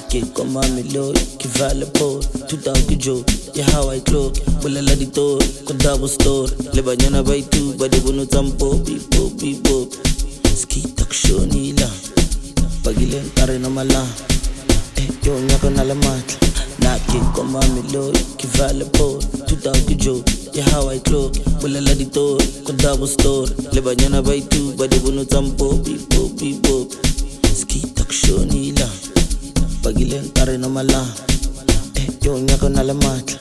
Naki koma milo, kivale po, tuta kujo, ya Hawaii cloak, bulela di to, kodabo store, le banyana baitu, bade bunu tampo, bibo, ski takshoni la, pagilen kare na mala, yo nyako na lamat, naki koma milo, kivale po, tuta kujo, ya Hawaii cloak, bulela di to, kodabo store, le banyana baitu, bade bunu tampo, bibo, ski takshoni la. Pagilen kare na mala, yo nyako na lamat,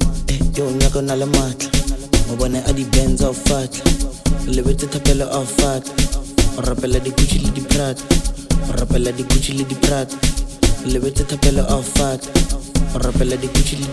mabane adi Benz of fat, levete tapela of fat, rapela di Gucci li di Prat, levete tapela of fat, rapela di Gucci li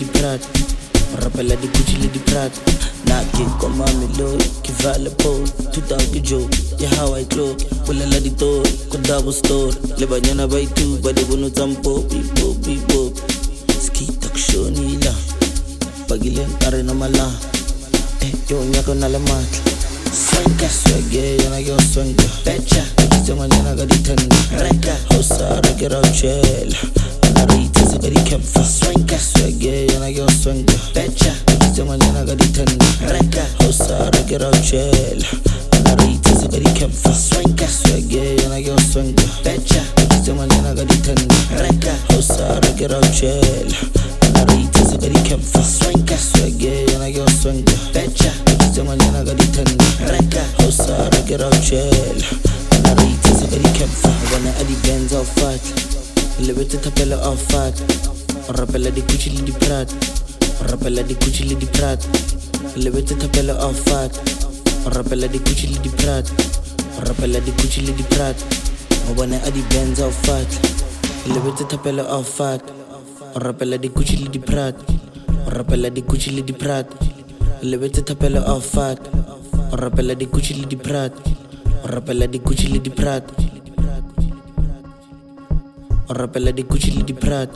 di Prat, naki koma milo, kivale po, tuta kujo, ya Hawaii cloak, bulela di to, kodabo store, le banyana baitu, bade bunu tampo, bibo, ski takshoni la, pagilen kare na mala, yo nyako na lamat, swagge, yana yo swanga, becha, kiste manyana gadi tanda, hosa rege rauchel, anarita sa gadi kemfa, swagge, yana yo swanga, becha, kiste manyana gadi tanda, hosa rege rauchel, anarita sa gadi kemfa, swagge, yana yo swanga, becha, kiste manyana gadi tanda, hosa rege rauchel, anarita sa gadi kemfa, swagge, yana yo swanga, becha, kiste manyana gadi tanda, hosa rege rauchel, anarita sa gadi kemfa, wana adi Benz of fat, levete tapela of fat, rapela di Gucci li di Prat, levete tapela of fat, rapela di Gucci li di Prat, wana adi Benz of fat, levete tapela of fat, rapela di Gucci li di Prat, levete tapela of fat, rapela di Gucci li di Prat, rapela di Gucci li di Prat.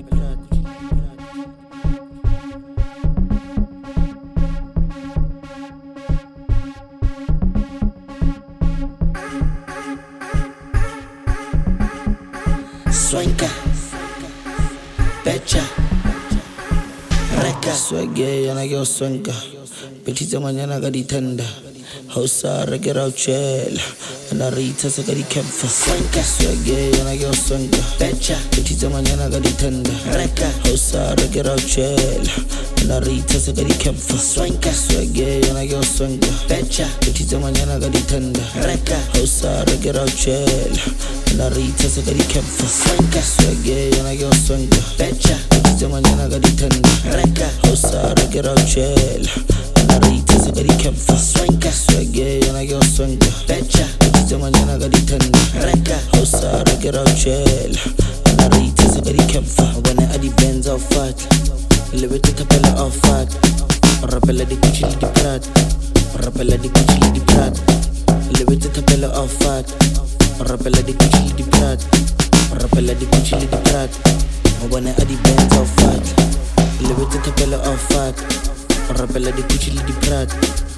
Swanga, becha, reka, swagge, yana yo swanga, petita manyana gadi tanda, hosa rege rauchel, anarita sa gadi kemfa, swagge, yana yo swanga, becha, petita manyana gadi tanda, hosa rege rauchel, anarita sa gadi kemfa, swagge, yana yo swanga, becha, petita manyana gadi tanda, hosa rege rauchel, anarita sa gadi kemfa, swagge, yana yo swanga, becha, petita manyana gadi tanda, hosa rege rauchel, anarita sa gadi kemfa, swagge, yana yo swanga, becha, petita manyana gadi tanda, hosa rege rauchel, anarita sa gadi kemfa, wana adi Benz of fat, levete tapela of fat, rapela di Gucci li di Prat, levete tapela of fat, rapela di Gucci li di Prat, wana adi Benz of fat, levete tapela of fat, rapela di Gucci li di Prat,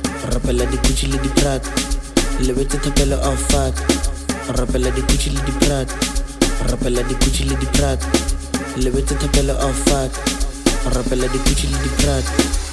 levete tapela of fat, rapela di Gucci li di Prat, levete tapela of fat, rapela di Gucci li di Prat.